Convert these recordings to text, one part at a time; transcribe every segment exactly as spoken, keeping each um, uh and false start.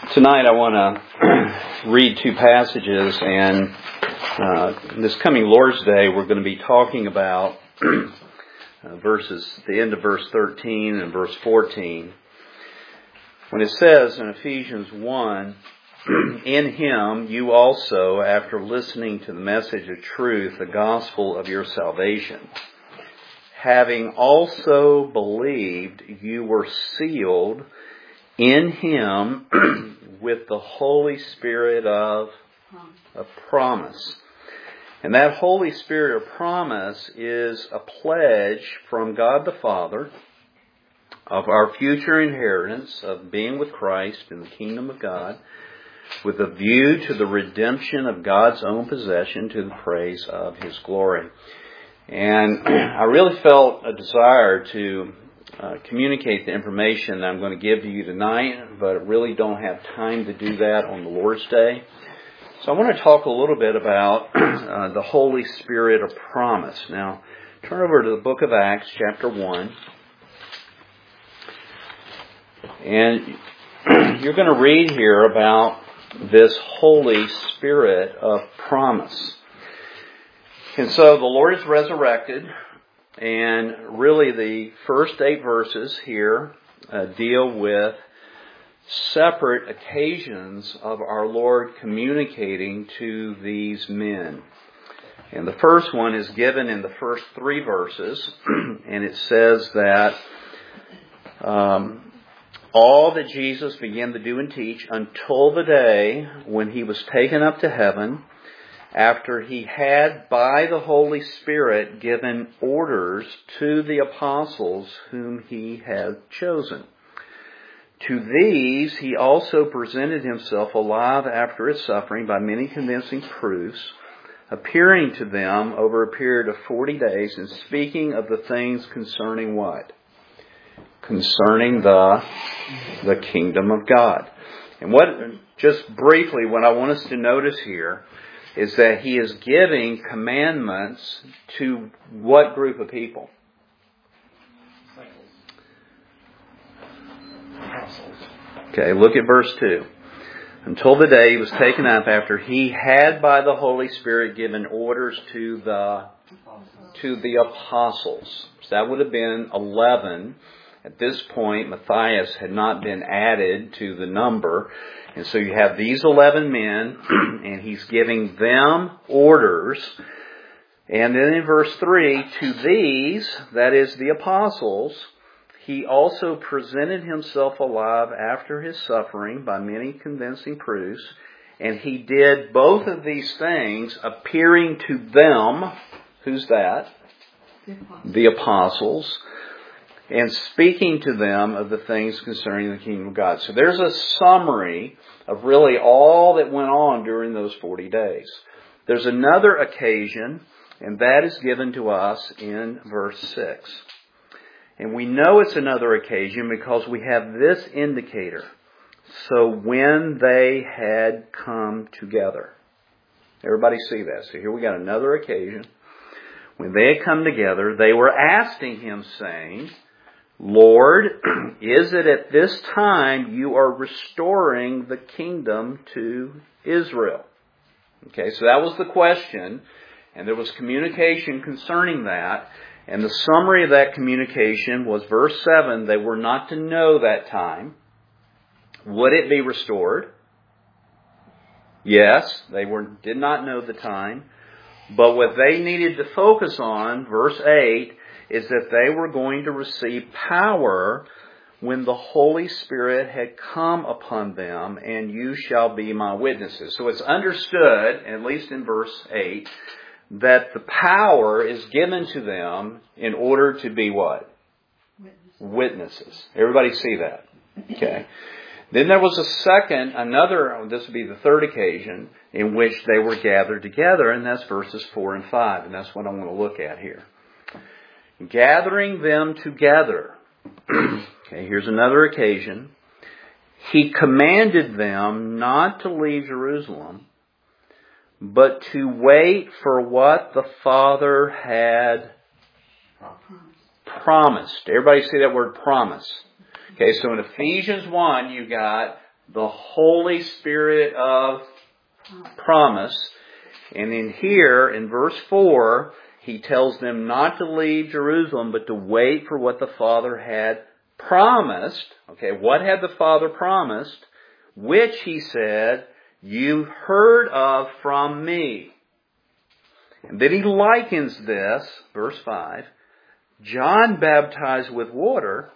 Tonight I want to read two passages, and uh, this coming Lord's Day we're going to be talking about uh, verses, the end of verse thirteen and verse fourteen. When it says in Ephesians one, "In Him you also, after listening to the message of truth, the gospel of your salvation, having also believed, you were sealed in Him with the Holy Spirit of, of promise." And that Holy Spirit of promise is a pledge from God the Father of our future inheritance of being with Christ in the kingdom of God, with a view to the redemption of God's own possession to the praise of His glory. And I really felt a desire to uh, communicate the information that I'm going to give to you tonight, but I really don't have time to do that on the Lord's Day. So I want to talk a little bit about uh, the Holy Spirit of promise. Now, turn over to the book of Acts, chapter one. And you're going to read here about this Holy Spirit of promise. And so the Lord is resurrected, and really the first eight verses here uh, deal with separate occasions of our Lord communicating to these men. And the first one is given in the first three verses, and it says that um, all that Jesus began to do and teach until the day when He was taken up to heaven, after He had by the Holy Spirit given orders to the apostles whom He had chosen. To these He also presented Himself alive after His suffering by many convincing proofs, appearing to them over a period of forty days and speaking of the things concerning what? Concerning the, the kingdom of God. And what, just briefly, what I want us to notice here is that He is giving commandments to what group of people? Okay, look at verse two. Until the day He was taken up, after He had by the Holy Spirit given orders to the to the apostles. So that would have been eleven. At this point, Matthias had not been added to the number. And so you have these eleven men, and He's giving them orders. And then in verse three, to these, that is the apostles, He also presented Himself alive after His suffering by many convincing proofs. And He did both of these things appearing to them. Who's that? The apostles. The apostles. And speaking to them of the things concerning the kingdom of God. So there's a summary of really all that went on during those forty days. There's another occasion, and that is given to us in verse six. And we know it's another occasion because we have this indicator. So when they had come together. Everybody see that? So here we got another occasion. When they had come together, they were asking Him, saying, Lord, is it at this time you are restoring the kingdom to Israel? Okay, so that was the question, and there was communication concerning that. And the summary of that communication was verse seven, they were not to know that time. Would it be restored? Yes, they were did not know the time. But what they needed to focus on, verse eight, is that they were going to receive power when the Holy Spirit had come upon them, and you shall be my witnesses. So it's understood, at least in verse eight, that the power is given to them in order to be what? Witnesses. Witnesses. Everybody see that? Okay. Then there was a second, another, this would be the third occasion, in which they were gathered together, and that's verses four and five, and that's what I want to look at here. Gathering them together. Okay, here's another occasion. He commanded them not to leave Jerusalem, but to wait for what the Father had promised. Everybody see that word promise. Okay, so in Ephesians one, you got the Holy Spirit of promise. And in here, in verse four, he tells them not to leave Jerusalem, but to wait for what the Father had promised. Okay, what had the Father promised? Which, he said, you heard of from me. And then he likens this, verse five, John baptized with water,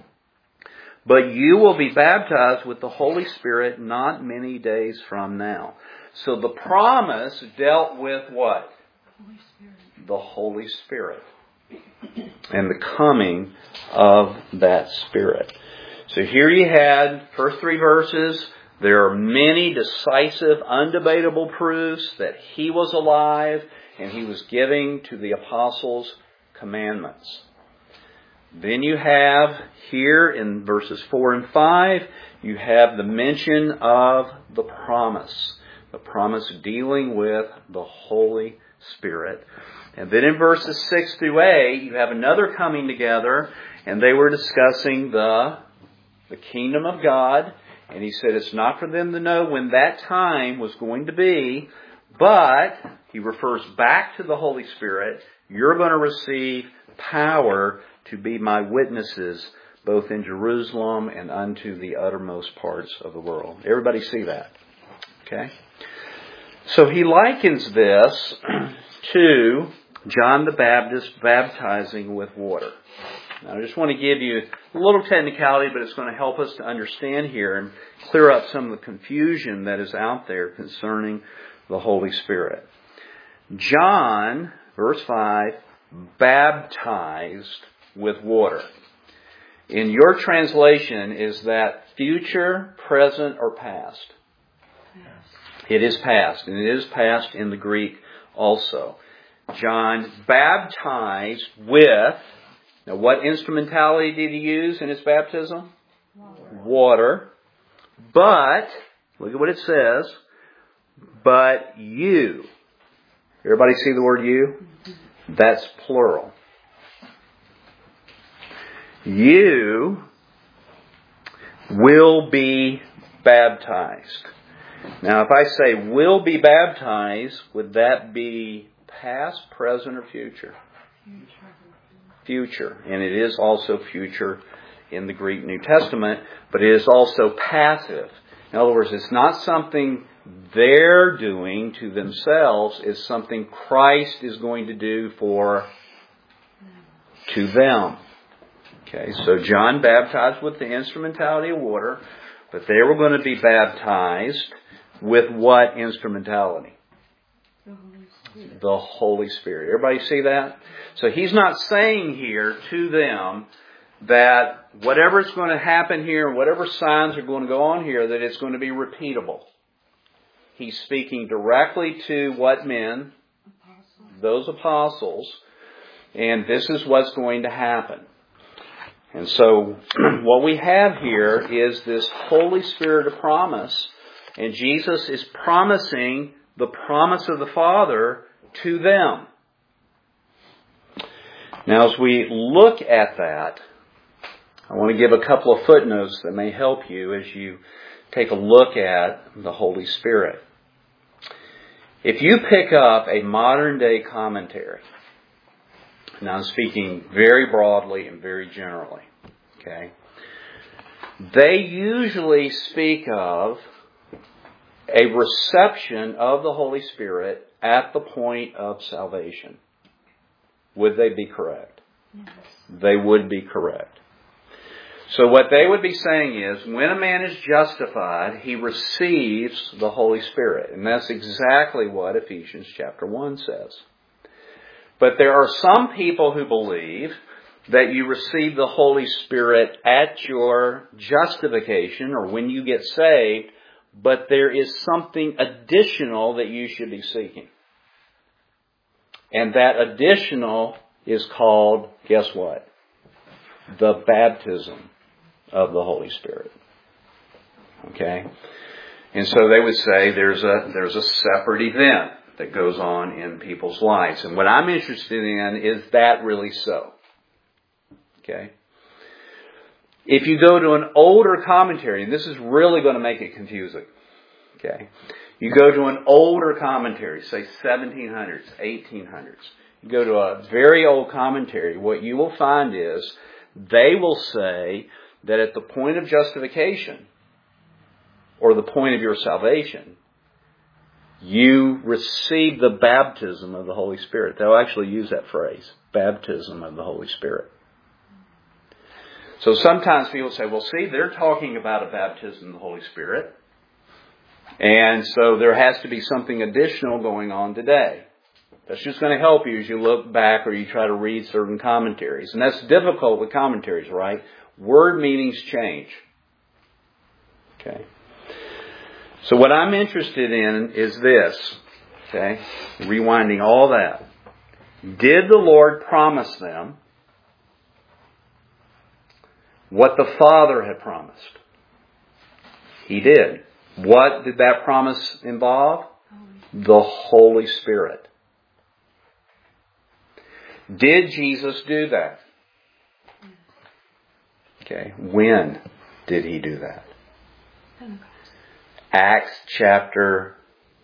but you will be baptized with the Holy Spirit not many days from now. So the promise dealt with what? Holy Spirit. The Holy Spirit. And the coming of that Spirit. So here you had, first three verses, there are many decisive, undebatable proofs that He was alive and He was giving to the apostles commandments. Then you have here in verses four and five, you have the mention of the promise. The promise dealing with the Holy Spirit. And then in verses six through eight, you have another coming together, and they were discussing the, the kingdom of God. And he said it's not for them to know when that time was going to be, but he refers back to the Holy Spirit. You're going to receive power to be my witnesses, both in Jerusalem and unto the uttermost parts of the world. Everybody see that? Okay? So he likens this to John the Baptist baptizing with water. Now, I just want to give you a little technicality, but it's going to help us to understand here and clear up some of the confusion that is out there concerning the Holy Spirit. John, verse five, baptized with water. In your translation, is that future, present, or past? It is past, and it is past in the Greek also. John baptized with, now what instrumentality did he use in his baptism? Water. Water. But, look at what it says, but you. Everybody see the word you? That's plural. You will be baptized. Now, if I say will be baptized, would that be past, present, or future? Future. And it is also future in the Greek New Testament, but it is also passive. In other words, it's not something they're doing to themselves. It's something Christ is going to do for to them. Okay, so John baptized with the instrumentality of water, but they were going to be baptized with what instrumentality? The Holy Spirit. The Holy Spirit. Everybody see that? So he's not saying here to them that whatever's going to happen here, whatever signs are going to go on here, that it's going to be repeatable. He's speaking directly to what men? Apostles. Those apostles. And this is what's going to happen. And so what we have here is this Holy Spirit of promise. And Jesus is promising the promise of the Father to them. Now, as we look at that, I want to give a couple of footnotes that may help you as you take a look at the Holy Spirit. If you pick up a modern day commentary, now I'm speaking very broadly and very generally, okay, they usually speak of a reception of the Holy Spirit at the point of salvation. Would they be correct? Yes. They would be correct. So what they would be saying is, when a man is justified, he receives the Holy Spirit. And that's exactly what Ephesians chapter one says. But there are some people who believe that you receive the Holy Spirit at your justification or when you get saved, but there is something additional that you should be seeking. And that additional is called, guess what? The baptism of the Holy Spirit. Okay? And so they would say there's a there's a separate event that goes on in people's lives. And what I'm interested in is that really so? Okay? If you go to an older commentary, and this is really going to make it confusing, okay? You go to an older commentary, say seventeen hundreds, eighteen hundreds. You go to a very old commentary, what you will find is they will say that at the point of justification, or the point of your salvation, you receive the baptism of the Holy Spirit. They'll actually use that phrase, baptism of the Holy Spirit. So sometimes people say, well, see, they're talking about a baptism of the Holy Spirit. And so there has to be something additional going on today. That's just going to help you as you look back or you try to read certain commentaries. And that's difficult with commentaries, right? Word meanings change. Okay. So what I'm interested in is this. Okay. Rewinding all that. Did the Lord promise them what the Father had promised? He did. What did that promise involve? The Holy Spirit. Did Jesus do that? Okay. When did He do that? Acts chapter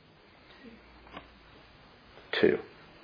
two.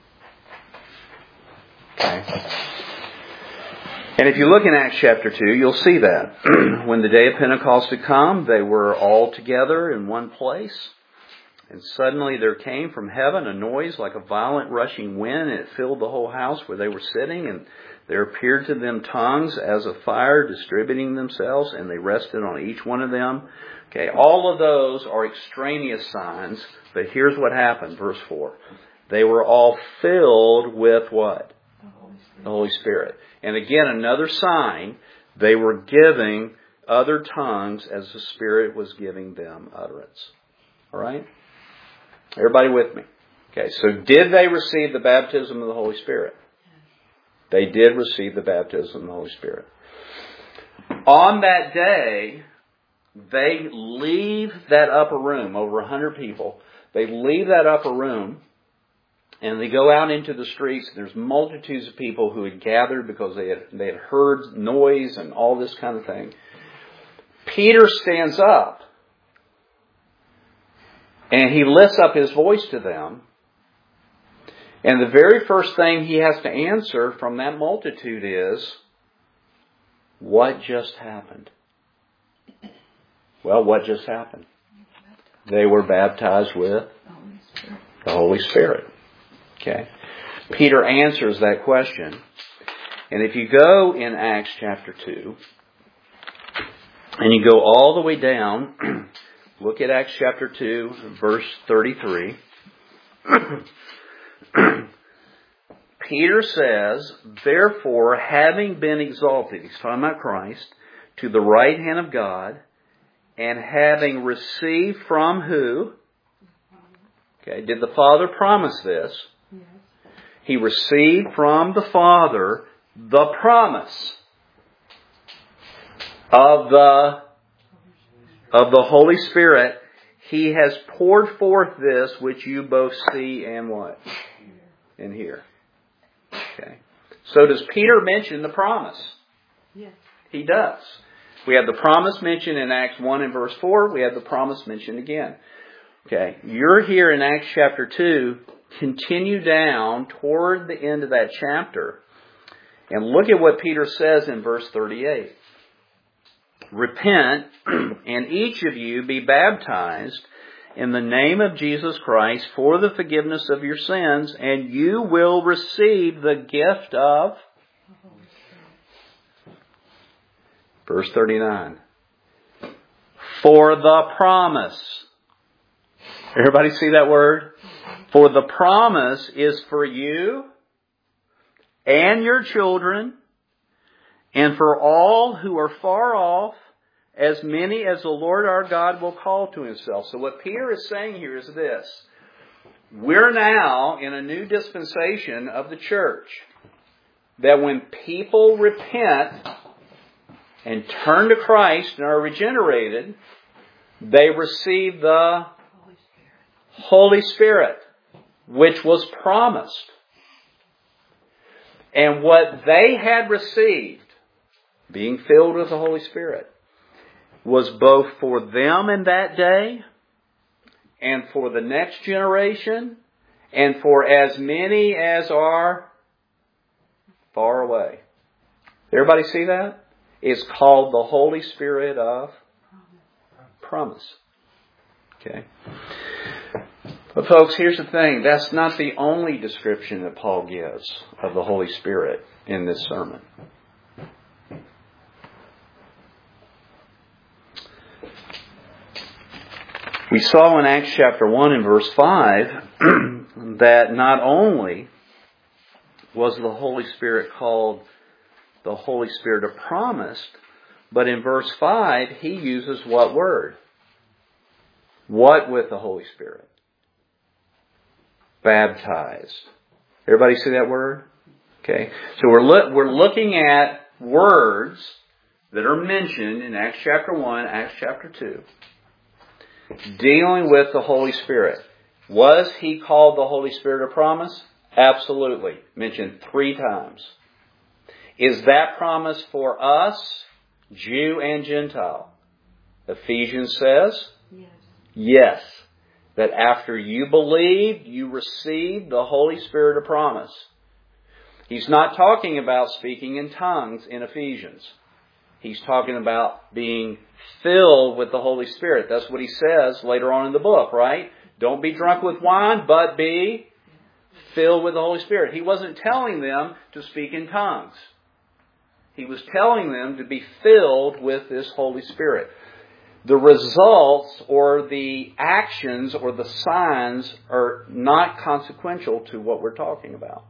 Okay. And if you look in Acts chapter two, you'll see that. When the day of Pentecost had come, they were all together in one place. And suddenly there came from heaven a noise like a violent rushing wind, and it filled the whole house where they were sitting. And there appeared to them tongues as of fire distributing themselves, and they rested on each one of them. Okay, all of those are extraneous signs, but here's what happened, verse four. They were all filled with what? The Holy Spirit. The Holy Spirit. And again, another sign, they were giving other tongues as the Spirit was giving them utterance. All right? Everybody with me? Okay, so did they receive the baptism of the Holy Spirit? They did receive the baptism of the Holy Spirit. On that day, they leave that upper room, over a hundred people. They leave that upper room and they go out into the streets. There's multitudes of people who had gathered because they had, they had heard noise and all this kind of thing. Peter stands up and he lifts up his voice to them. And the very first thing he has to answer from that multitude is, what just happened? Well, what just happened? They were baptized with the Holy Spirit. Okay. Peter answers that question. And if you go in Acts chapter two, and you go all the way down, look at Acts chapter two, verse thirty-three. Peter says, therefore, having been exalted, he's talking about Christ, to the right hand of God, and having received from who? Okay, did the Father promise this? Yes. He received from the Father the promise of the, of the Holy Spirit. He has poured forth this which you both see and what? And hear. Okay. So does Peter mention the promise? Yes. He does. We have the promise mentioned in Acts one and verse four. We have the promise mentioned again. Okay. You're here in Acts chapter two. Continue down toward the end of that chapter. And look at what Peter says in verse thirty-eight. Repent, and each of you be baptized in the name of Jesus Christ for the forgiveness of your sins, and you will receive the gift of... Verse thirty-nine. For the promise. Everybody see that word? For the promise is for you and your children, and for all who are far off, as many as the Lord our God will call to Himself. So what Peter is saying here is this. We're now in a new dispensation of the church. That when people repent and turn to Christ and are regenerated, they receive the Holy Spirit, Holy Spirit, which was promised. And what they had received, being filled with the Holy Spirit, was both for them in that day and for the next generation and for as many as are far away. Everybody see that? It's called the Holy Spirit of promise. Okay. But folks, here's the thing. That's not the only description that Paul gives of the Holy Spirit in this sermon. We saw in Acts chapter one and verse five that not only was the Holy Spirit called the Holy Spirit of promise, but in verse five he uses what word? What with the Holy Spirit? Baptized. Everybody see that word? Okay. So we're lo- we're looking at words that are mentioned in Acts chapter one, Acts chapter two, dealing with the Holy Spirit. Was he called the Holy Spirit of promise? Absolutely. Mentioned three times. Is that promise for us, Jew and Gentile? Ephesians says, yes. Yes. That after you believed, you received the Holy Spirit of promise. He's not talking about speaking in tongues in Ephesians. He's talking about being filled with the Holy Spirit. That's what he says later on in the book, right? Don't be drunk with wine, but be filled with the Holy Spirit. He wasn't telling them to speak in tongues. He was telling them to be filled with this Holy Spirit. The results or the actions or the signs are not consequential to what we're talking about.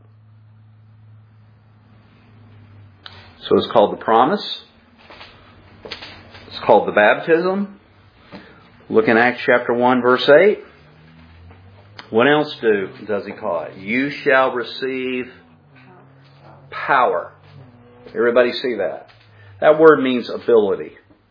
So it's called the promise. It's called the baptism. Look in Acts chapter one, verse eight. What else do does he call it? You shall receive power. Everybody see that? That word means ability.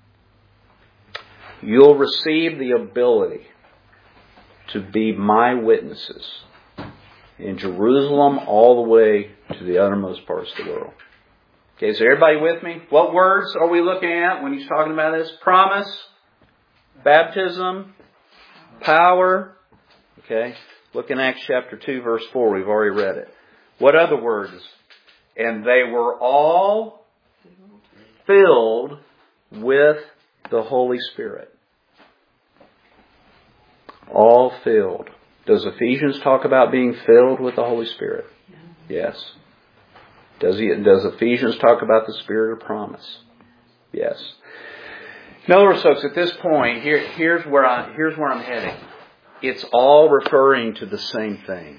You'll receive the ability to be my witnesses in Jerusalem all the way to the uttermost parts of the world. Okay, is everybody with me? What words are we looking at when he's talking about this? Promise, baptism, power. Okay, look in Acts chapter two, verse four. We've already read it. What other words? And they were all filled with the Holy Spirit. All filled. Does Ephesians talk about being filled with the Holy Spirit? Yes. Does he? Does Ephesians talk about the Spirit of promise? Yes. In other words, folks, at this point, here, here's where I, here's where I'm heading. It's all referring to the same thing.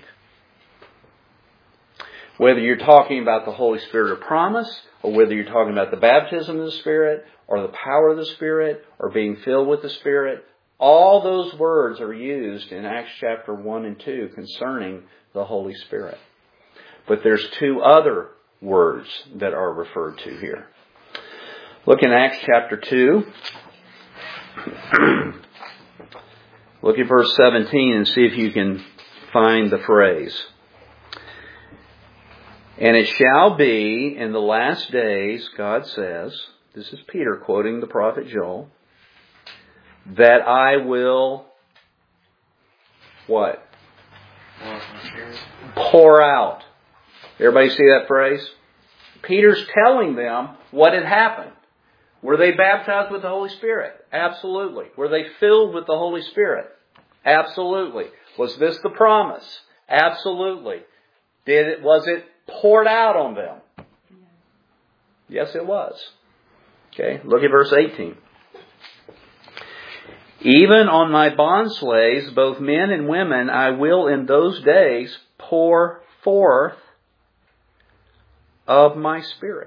Whether you're talking about the Holy Spirit of promise, or whether you're talking about the baptism of the Spirit, or the power of the Spirit, or being filled with the Spirit, all those words are used in Acts chapter one and two concerning the Holy Spirit. But there's two other words that are referred to here. Look in Acts chapter two. Look at verse seventeen and see if you can find the phrase. And it shall be in the last days, God says, this is Peter quoting the prophet Joel, that I will, what? Pour out. Everybody see that phrase? Peter's telling them what had happened. Were they baptized with the Holy Spirit? Absolutely. Were they filled with the Holy Spirit? Absolutely. Was this the promise? Absolutely. Did it, was it poured out on them? Yes, it was. Okay, look at verse eighteen. Even on my bondslaves, both men and women, I will in those days pour forth of my Spirit.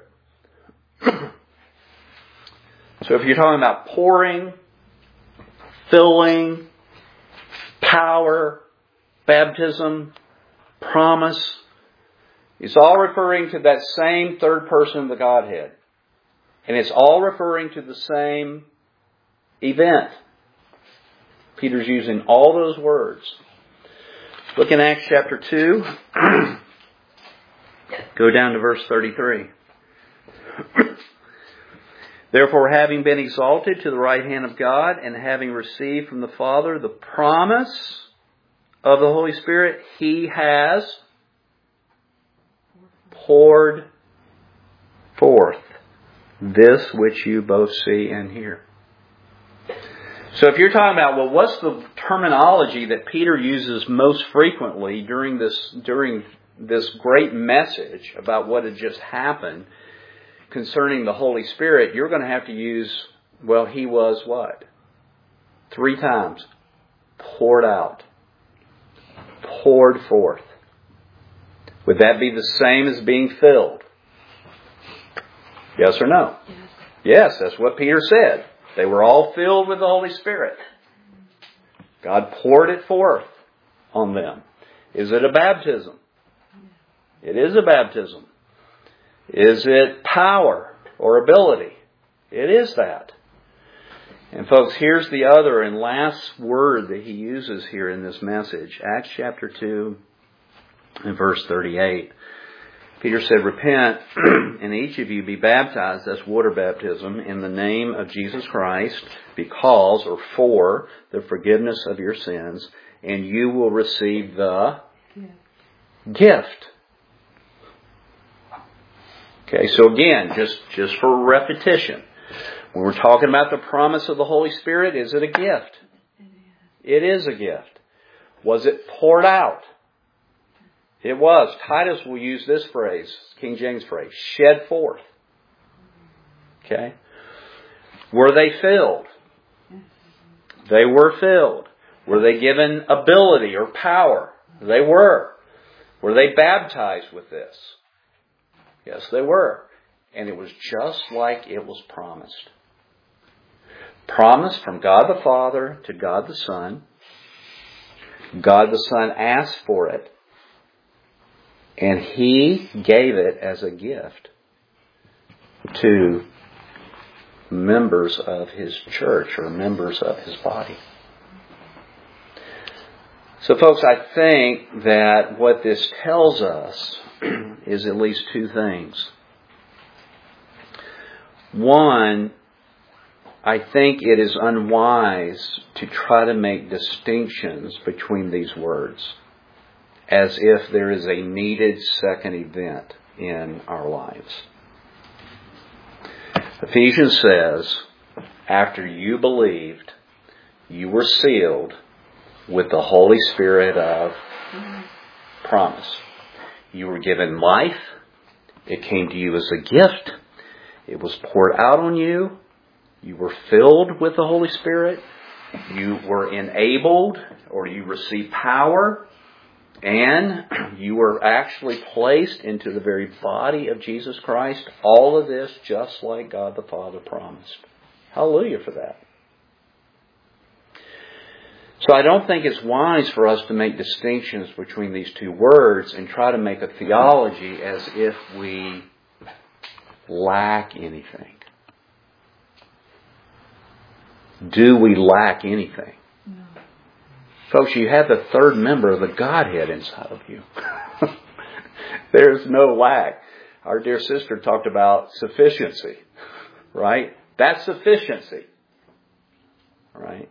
So if you're talking about pouring, filling, power, baptism, promise, it's all referring to that same third person of the Godhead. And it's all referring to the same event. Peter's using all those words. Look in Acts chapter two. Go down to verse thirty-three. Therefore, having been exalted to the right hand of God, and having received from the Father the promise of the Holy Spirit, He has poured forth this which you both see and hear. So if you're talking about, well, what's the terminology that Peter uses most frequently during this, during this great message about what had just happened concerning the Holy Spirit, you're going to have to use, well, He was what? Three times. Poured out. Poured forth. Would that be the same as being filled? Yes or no? Yes. Yes, that's what Peter said. They were all filled with the Holy Spirit. God poured it forth on them. Is it a baptism? It is a baptism. Is it power or ability? It is that. And folks, here's the other and last word that he uses here in this message. Acts chapter two and verse thirty-eight. Peter said, repent, and each of you be baptized, that's water baptism, in the name of Jesus Christ, because, or for, the forgiveness of your sins, and you will receive the gift. Okay, so again, just, just for repetition, when we're talking about the promise of the Holy Spirit, is it a gift? It is a gift. Was it poured out? It was. Titus will use this phrase, King James phrase, shed forth. Okay? Were they filled? They were filled. Were they given ability or power? They were. Were they baptized with this? Yes, they were. And it was just like it was promised. Promised from God the Father to God the Son. God the Son asked for it. And He gave it as a gift to members of His church or members of His body. So folks, I think that what this tells us is at least two things. One, I think it is unwise to try to make distinctions between these words, as if there is a needed second event in our lives. Ephesians says, after you believed, you were sealed with the Holy Spirit of promise. You were given life. It came to you as a gift. It was poured out on you. You were filled with the Holy Spirit. You were enabled, or you received power. And you were actually placed into the very body of Jesus Christ. All of this just like God the Father promised. Hallelujah for that. So I don't think it's wise for us to make distinctions between these two words and try to make a theology as if we lack anything. Do we lack anything? Folks, you have the third member of the Godhead inside of you. There's no lack. Our dear sister talked about sufficiency, right? That's sufficiency, right?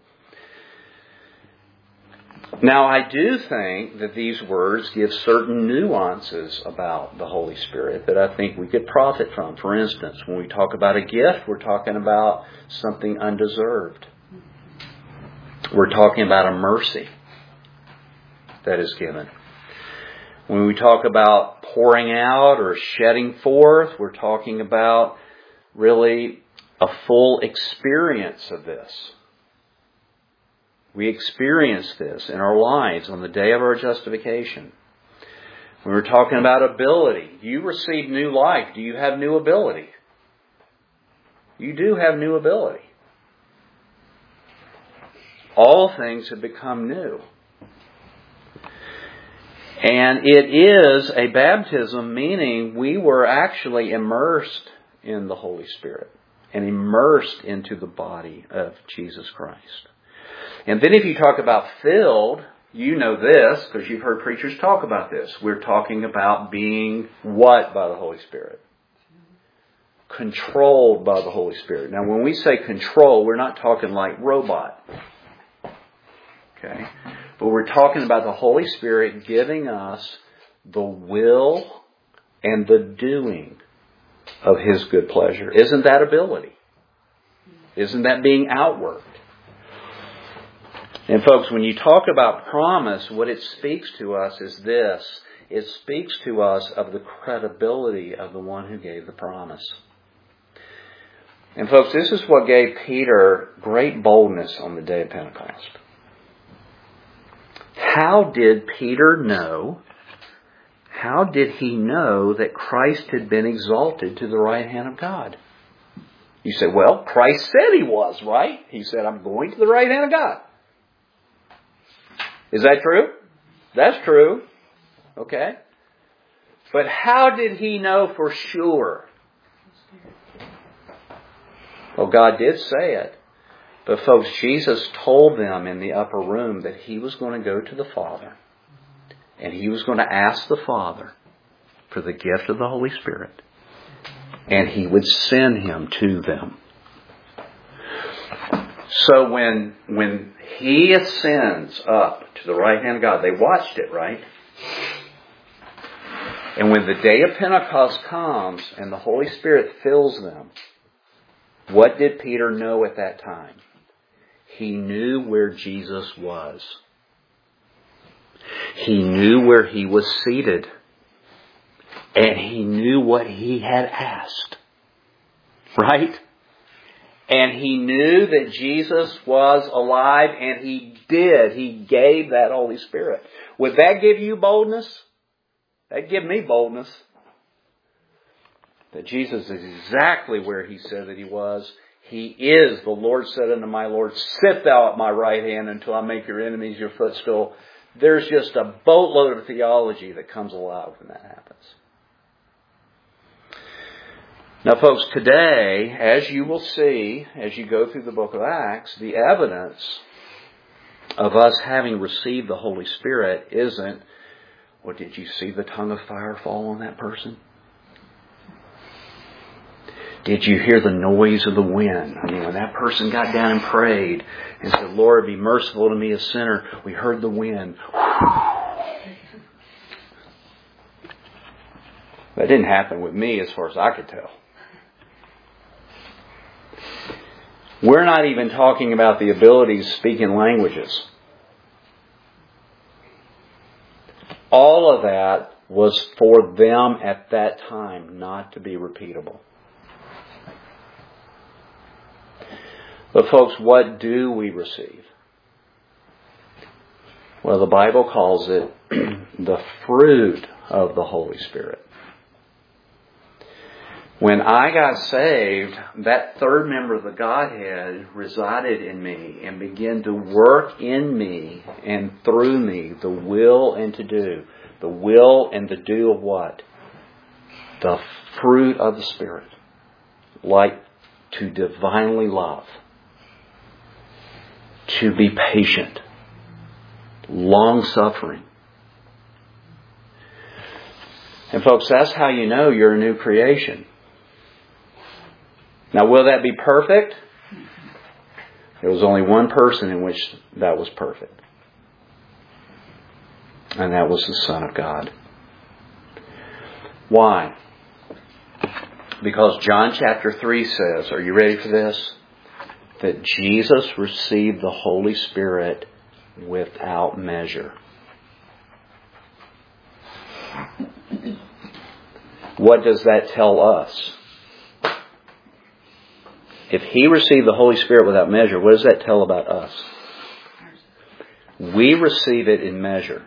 Now, I do think that these words give certain nuances about the Holy Spirit that I think we could profit from. For instance, when we talk about a gift, we're talking about something undeserved. We're talking about a mercy that is given. When we talk about pouring out or shedding forth, we're talking about really a full experience of this. We experience this in our lives on the day of our justification. When we're talking about ability, you receive new life. Do you have new ability? You do have new ability. All things have become new. And it is a baptism, meaning we were actually immersed in the Holy Spirit and immersed into the body of Jesus Christ. And then if you talk about filled, you know this because you've heard preachers talk about this. We're talking about being what by the Holy Spirit? controlled by the Holy Spirit. Now, when we say control, we're not talking like robot. Okay? But we're talking about the Holy Spirit giving us the will and the doing of His good pleasure. Isn't that ability? Isn't that being outworked? And folks, when you talk about promise, what it speaks to us is this. It speaks to us of the credibility of the one who gave the promise. And folks, this is what gave Peter great boldness on the day of Pentecost. How did Peter know, how did he know that Christ had been exalted to the right hand of God? You say, well, Christ said He was, right? He said, I'm going to the right hand of God. Is that true? That's true. Okay. But how did he know for sure? Well, God did say it. But folks, Jesus told them in the upper room that He was going to go to the Father. And He was going to ask the Father for the gift of the Holy Spirit. And He would send Him to them. So when, when He ascends up to the right hand of God, they watched it, right? And when the day of Pentecost comes and the Holy Spirit fills them, what did Peter know at that time? He knew where Jesus was. He knew where He was seated. And he knew what he had asked. Right? And he knew that Jesus was alive, and He did. He gave that Holy Spirit. Would that give you boldness? That'd give me boldness. That Jesus is exactly where He said that He was. He is. The Lord said unto my Lord, sit thou at my right hand until I make your enemies your footstool. There's just a boatload of theology that comes alive when that happens. Now, folks, today, as you will see, as you go through the book of Acts, the evidence of us having received the Holy Spirit isn't, well, did you see the tongue of fire fall on that person? Did you hear the noise of the wind? I mean, when that person got down and prayed and said, Lord, be merciful to me, a sinner, we heard the wind. That didn't happen with me as far as I could tell. We're not even talking about the ability to speak in languages. All of that was for them at that time, not to be repeatable. But folks, what do we receive? Well, the Bible calls it the fruit of the Holy Spirit. When I got saved, that third member of the Godhead resided in me and began to work in me and through me the will and to do. The will and the do of what? The fruit of the Spirit. Like to divinely love. To be patient. Long-suffering. And folks, that's how you know you're a new creation. Now, will that be perfect? There was only one person in which that was perfect. And that was the Son of God. Why? Because John chapter three says, are you ready for this? That Jesus received the Holy Spirit without measure. What does that tell us? If He received the Holy Spirit without measure, what does that tell about us? We receive it in measure.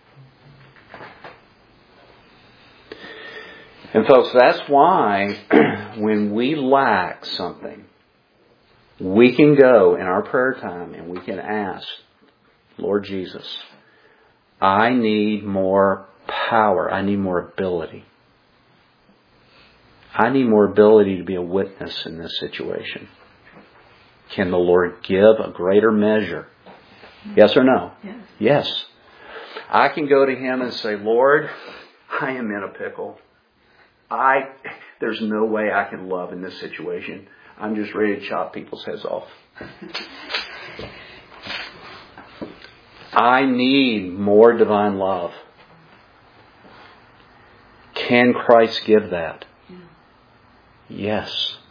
And folks, that's why when we lack something, we can go in our prayer time and we can ask, Lord Jesus, I need more power. I need more ability. I need more ability to be a witness in this situation. Can the Lord give a greater measure? Yes or no? Yes. Yes. I can go to Him and say, Lord, I am in a pickle. I, there's no way I can love in this situation. I'm just ready to chop people's heads off. I need more divine love. Can Christ give that? Yes.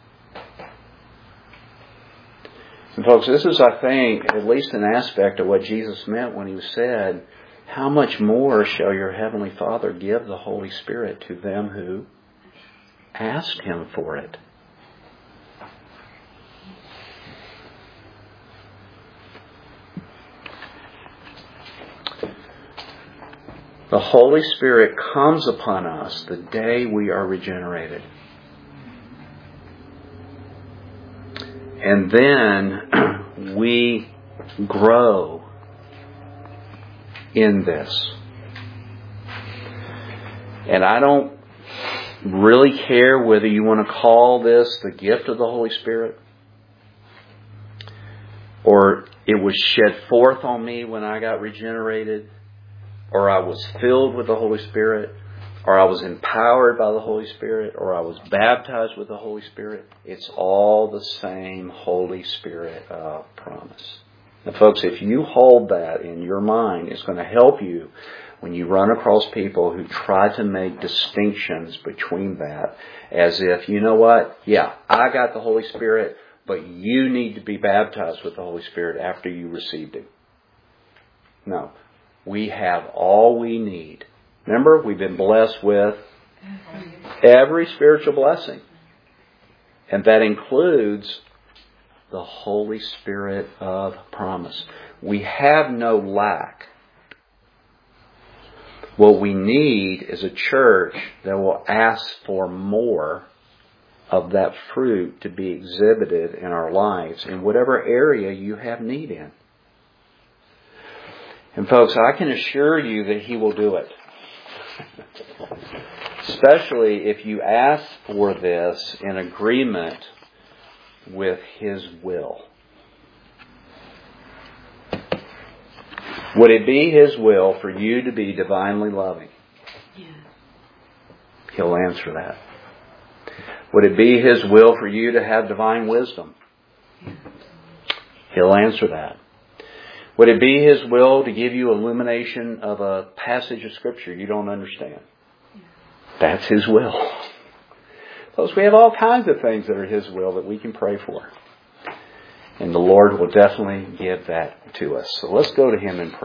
And folks, this is, I think, at least an aspect of what Jesus meant when He said, how much more shall your Heavenly Father give the Holy Spirit to them who ask Him for it? The Holy Spirit comes upon us the day we are regenerated. And then we grow in this. And I don't really care whether you want to call this the gift of the Holy Spirit, or it was shed forth on me when I got regenerated, or I was filled with the Holy Spirit, or I was empowered by the Holy Spirit, or I was baptized with the Holy Spirit. It's all the same Holy Spirit of promise. And folks, if you hold that in your mind, it's going to help you when you run across people who try to make distinctions between that, as if, you know what, yeah, I got the Holy Spirit, but you need to be baptized with the Holy Spirit after you received Him. No. We have all we need. Remember, we've been blessed with every spiritual blessing. And that includes the Holy Spirit of promise. We have no lack. What we need is a church that will ask for more of that fruit to be exhibited in our lives in whatever area you have need in. And folks, I can assure you that He will do it. Especially if you ask for this in agreement with His will. Would it be His will for you to be divinely loving? Yeah. He'll answer that. Would it be His will for you to have divine wisdom? Yeah. He'll answer that. Would it be His will to give you illumination of a passage of Scripture you don't understand? Yeah. That's His will. Folks, we have all kinds of things that are His will that we can pray for. And the Lord will definitely give that to us. So let's go to Him in prayer.